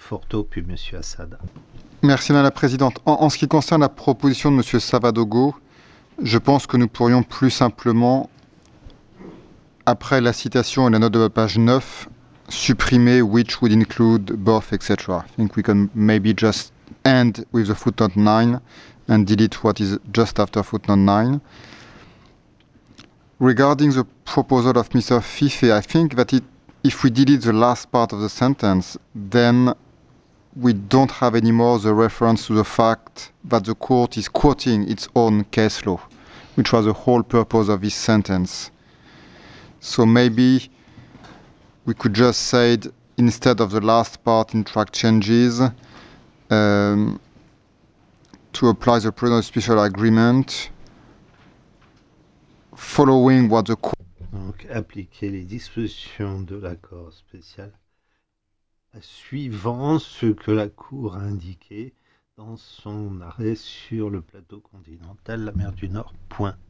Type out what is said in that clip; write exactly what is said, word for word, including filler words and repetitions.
Conforto, puis Monsieur Assad. Merci Madame la Présidente. En, en ce qui concerne la proposition de Monsieur Savadogo, je pense que nous pourrions plus simplement, après la citation et la note de la page neuf, supprimer which would include both, et cetera. I think we can maybe just end with the footnote nine and delete what is just after footnote nine. Regarding the proposal of Mister Fife, I think that it, if we delete the last part of the sentence, then we don't have anymore the reference to the fact that the court is quoting its own case law, which was the whole purpose of this sentence. So maybe we could just say, it, instead of the last part in track changes, um, to apply the present special agreement following what the court... Donc, appliquer les dispositions de l'accord spécial suivant ce que la Cour a indiqué dans son arrêt sur le plateau continental, la mer du Nord. Point.